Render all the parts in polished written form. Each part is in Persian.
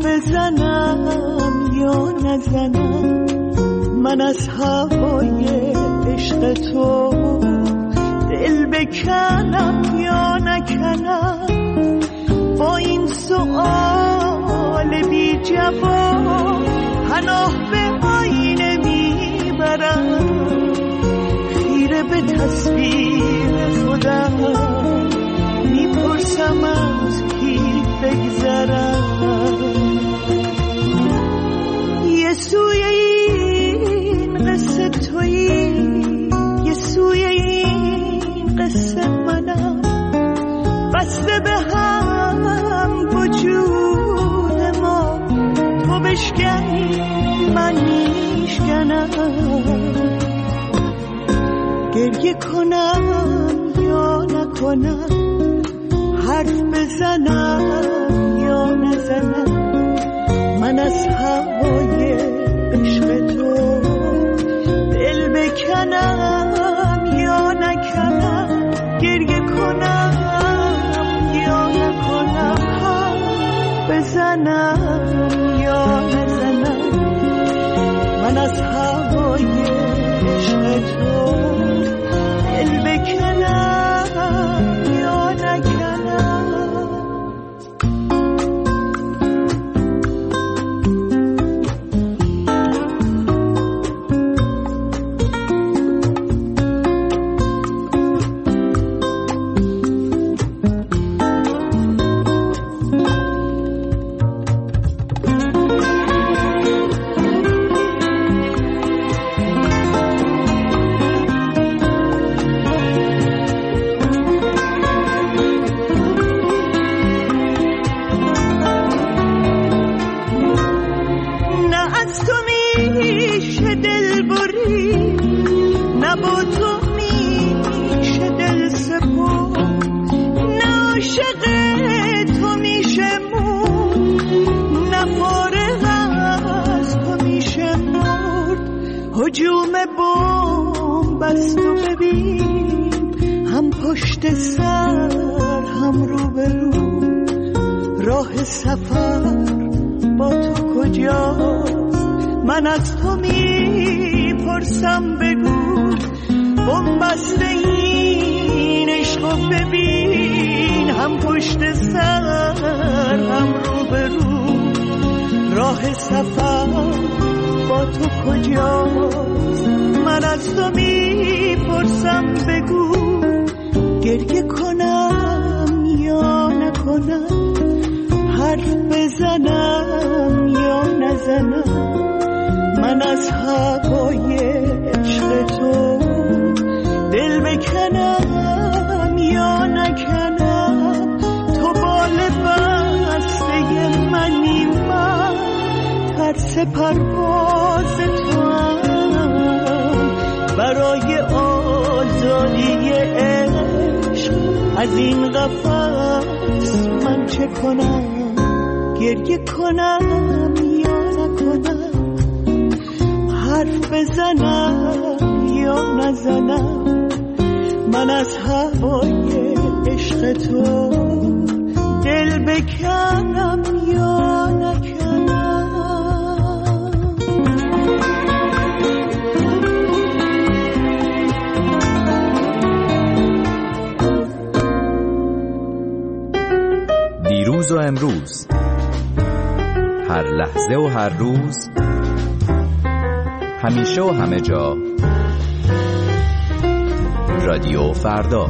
بزنم یا نزنم، من از هوای عشق تو دل بکنم یا نکنم. با این سؤال بی جواب پناه به آینه میبرم، خیره به تصویر خودم میپرسم از کی بگذرم. یه سوی این قصه تویی، یه سوی این قصه منم، بسته به هم وجود ما، تو بشکنی من میشکنم. گریه کنم یا نکنم، حرف بزنم یا نزنم، من از هوای عشق تو دل بکنم یا نکنم. گریه کنم یا نکنم، حرف بزنم یا نزنم، من از هوای عشق تو دل بکنم یا نکنم. هجوم بمب است و ببین، هم پشت سر هم رو به رو، راه سفر با تو کجاست؟ من از تو میپرسم بگو، بمب است این عشق و ببین، هم پشت سر هم رو به رو، راه سفر با تو کجاست؟ من از تو میپرسم بگو، گریه کنم یا نکنم، حرف بزنم یا نزنم، من از هوای عشق تو دل بکنم یا نکنم. تو بال بسته منی، من ترس پرواز تو هم، برای آزادی عشق از این قفس من چه کنم؟ گریه کنم یا نکنم، حرف بزنم یا نزنم، من از هوای عشق تو دل بکنم یا نکنم. دیروز و امروز، هر لحظه و هر روز، همیشه و همه جا، رادیو فردا.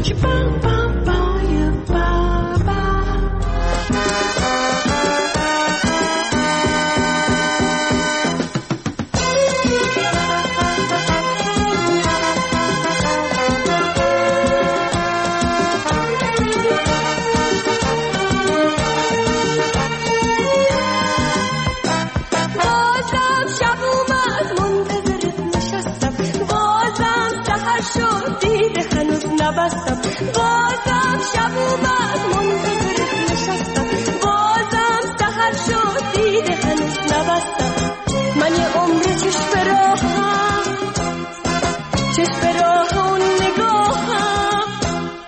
بازم شب اومد منتظرت نشستم، بازم سحر شد دیده هنوز نبستم. من یه عمر چشم به راهم، چشم به راه اون نگاهم،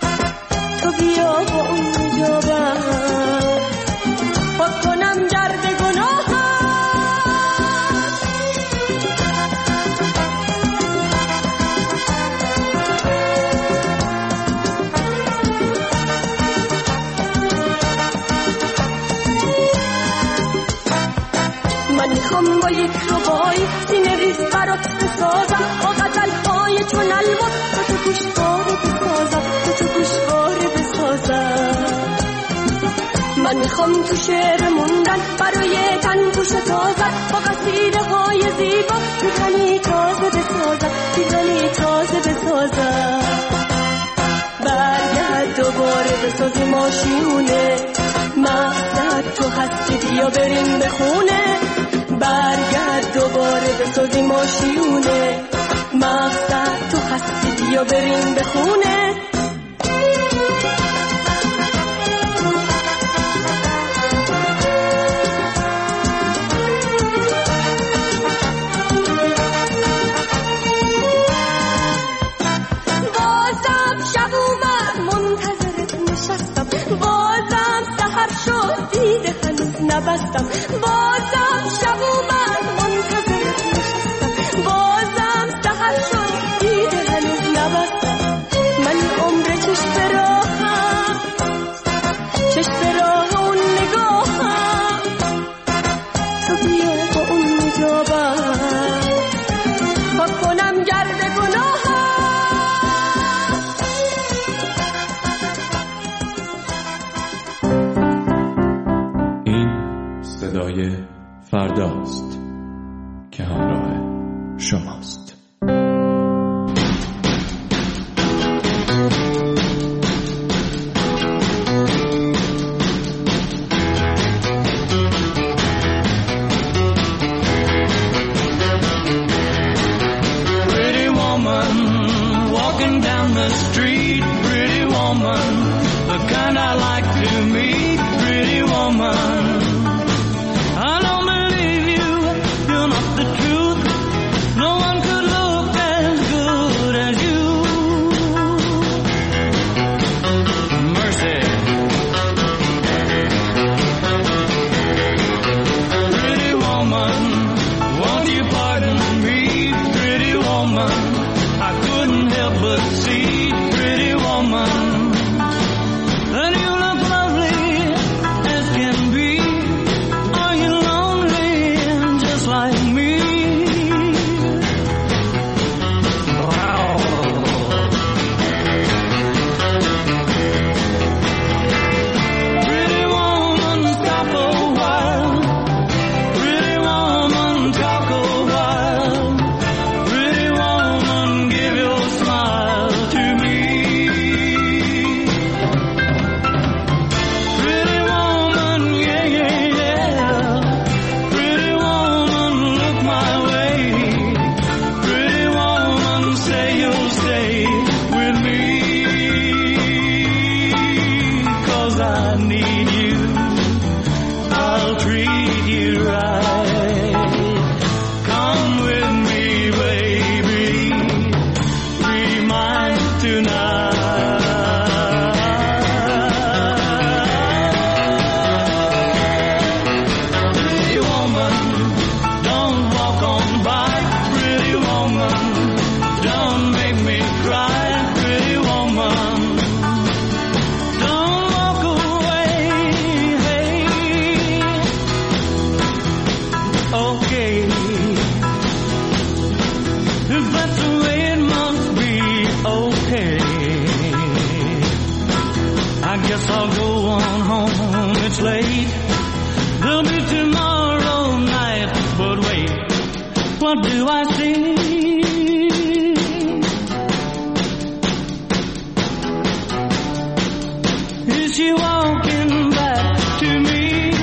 تو بیا با اون جابم پاک کنم درد میخوام با یک ربایی سینه ریز برات بسازم با غزل‌های چون الماس تو گوشواره بسازم تو گوشواره بسازم. من میخوام تو شعر موندن برای تن گوش تازه با قصیده های زیبا پیرهنی تازه بسازم پیرهنی تازه بسازم. برگرد دوباره بسازی ماشیونه مقصد تو هستی بیا بریم به خونه. برگرد دوباره بسازی ماشیونه مقصد تو هستی بیا بریم به خونه. نبستم بازم شب اومد منتظرت نشستم بازم سحر شد دیده هنوز نبستم. من عمر چشم راهم چشم راه اون نگاهم تو بیا با اون نجابم پاک کنم گرد گناهم. صدای فرداست که همراه شماست. Pretty woman walking down the street, pretty woman, the kind I like to meet, pretty woman. What do I see? Is she walking back to me?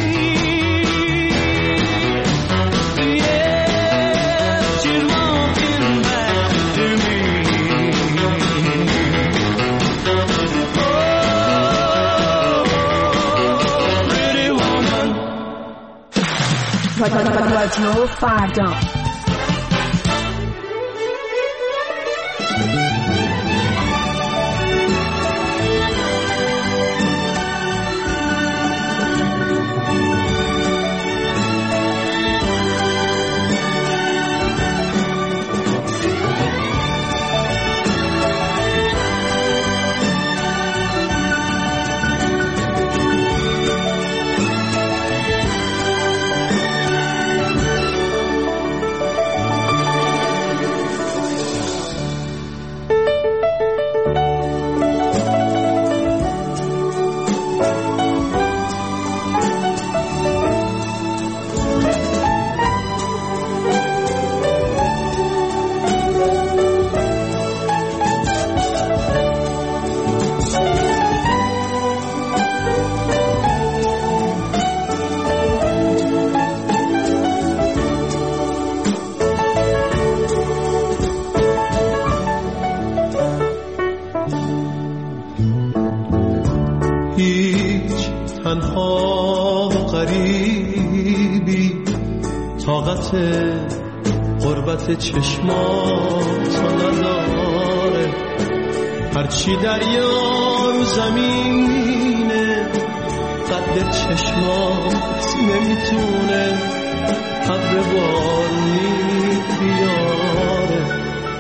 Yeah, she's walking back to me. Oh, pretty woman. رادیو فردا. طاقت غربت چشماتو نداره، هرچی دریا رو زمینه قد چشمات نمیتونه ابر بارونی بیاره.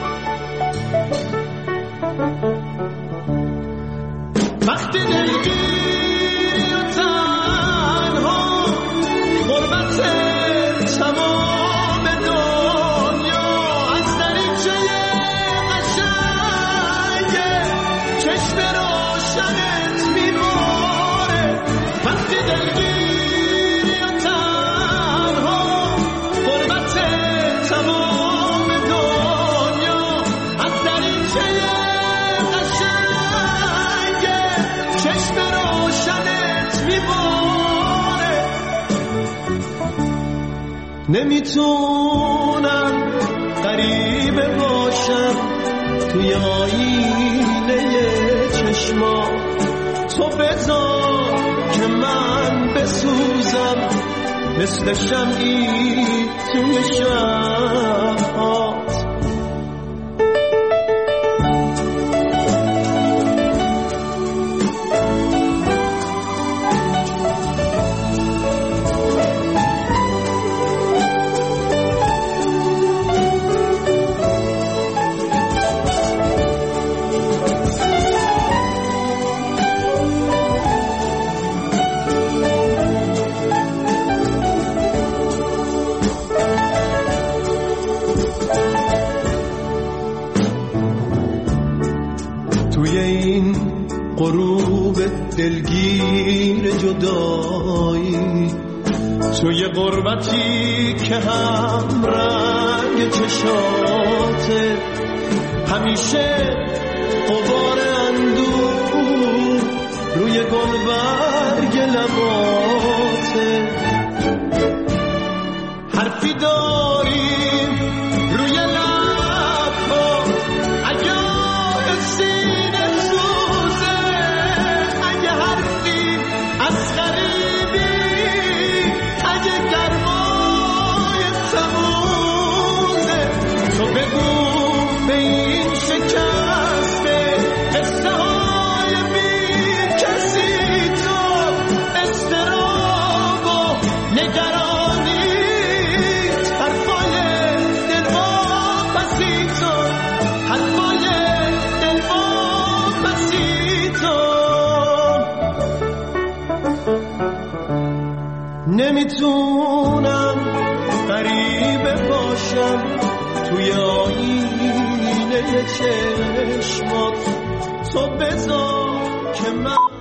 وقتی دلگیری و تنها غربت تمام دنیا از دریچه قشنگه چشم روشنت میباره. وقتی دلگیری و تنها غربت تمام دنیا از دریچه چشم روشنت میباره. نمیتونم غریبه باشم توی آینه چشما، تو بذار که من بسوزم مثل شمعی توی شب‌هات. توی این غروب دلگیر جدایی، توی غربتی که هم رنگ چشاته، همیشه غبار اندوه روی گلبرگ لباته، حرفی داریم روی لبها اگه سینه سوزه، اگه حرفی از غریبی، اگه گرمای تموزه، تو بگو به این شکسته قصه های بی کسی، تو اضطراب و نگرانیت، حرفای دلواپسی تو، حرفای نمیتونم غریبه باشم توی آینه چشمات، تو بذار که من